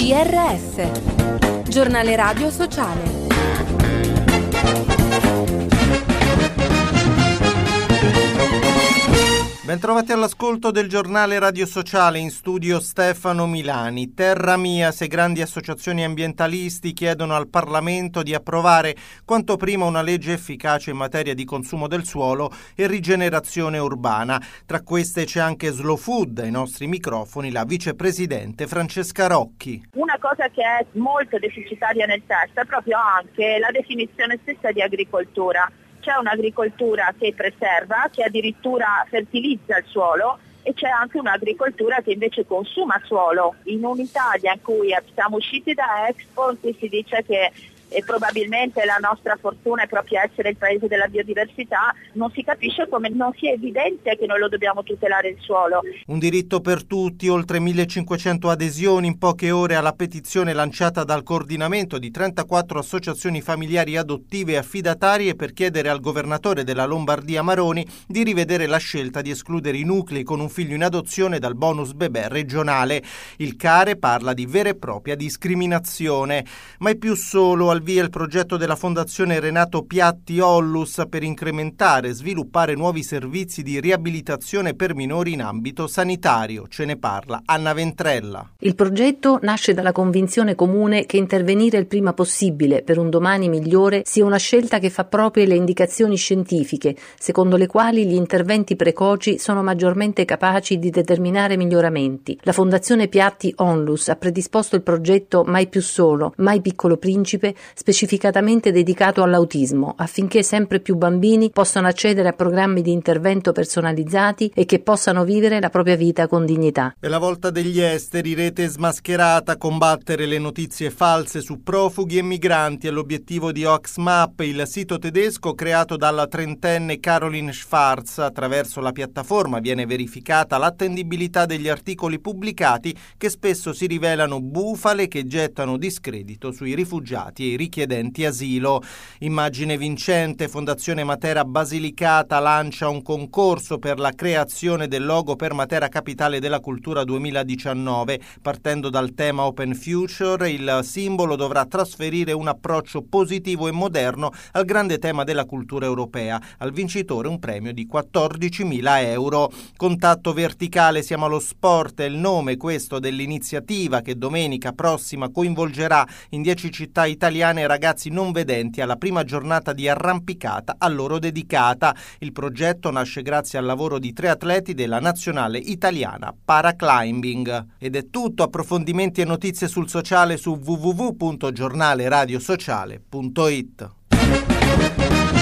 GRS, Giornale Radio Sociale. Bentrovati all'ascolto del giornale Radio Sociale, in studio Stefano Milani. Terra mia, se grandi associazioni ambientalisti chiedono al Parlamento di approvare quanto prima una legge efficace in materia di consumo del suolo e rigenerazione urbana. Tra queste c'è anche Slow Food, ai nostri microfoni la vicepresidente Francesca Rocchi. Una cosa che è molto deficitaria nel testo è proprio anche la definizione stessa di agricoltura. C'è un'agricoltura che preserva, che addirittura fertilizza il suolo, e c'è anche un'agricoltura che invece consuma suolo. In un'Italia in cui siamo usciti da Expo, si dice che probabilmente la nostra fortuna è proprio essere il paese della biodiversità, non si capisce come non sia evidente che noi lo dobbiamo tutelare il suolo. Un diritto per tutti, oltre 1500 adesioni in poche ore alla petizione lanciata dal coordinamento di 34 associazioni familiari adottive e affidatarie per chiedere al governatore della Lombardia Maroni di rivedere la scelta di escludere i nuclei con un figlio in adozione dal bonus bebè regionale. Il CARE parla di vera e propria discriminazione, ma è più solo. Al via il progetto della Fondazione Renato Piatti Ollus per incrementare e sviluppare nuovi servizi di riabilitazione per minori in ambito sanitario. Ce ne parla Anna Ventrella. Il progetto nasce dalla convinzione comune che intervenire il prima possibile per un domani migliore sia una scelta che fa proprie le indicazioni scientifiche, secondo le quali gli interventi precoci sono maggiormente capaci di determinare miglioramenti. La Fondazione Piatti Onlus ha predisposto il progetto Mai più solo, Mai piccolo principe, specificatamente dedicato all'autismo, affinché sempre più bambini possano accedere a programmi di intervento personalizzati e che possano vivere la propria vita con dignità. È la volta degli esteri, rete smascherata, combattere le notizie false su profughi e migranti è l'obiettivo di Oxmap, il sito tedesco creato dalla trentenne Caroline Schwarz. Attraverso la piattaforma viene verificata l'attendibilità degli articoli pubblicati che spesso si rivelano bufale che gettano discredito sui rifugiati e i richiedenti asilo. Immagine vincente, Fondazione Matera Basilicata lancia un concorso per la creazione del logo per Matera Capitale della Cultura 2019. Partendo dal tema Open Future, il simbolo dovrà trasferire un approccio positivo e moderno al grande tema della cultura europea. Al vincitore un premio di 14.000 euro. Contatto verticale, siamo allo sport, è il nome questo dell'iniziativa che domenica prossima coinvolgerà in 10 città italiane ragazzi non vedenti alla prima giornata di arrampicata a loro dedicata. Il progetto nasce grazie al lavoro di 3 atleti della nazionale italiana paraclimbing. Ed è tutto, approfondimenti e notizie sul sociale su www.giornaleradiosociale.it.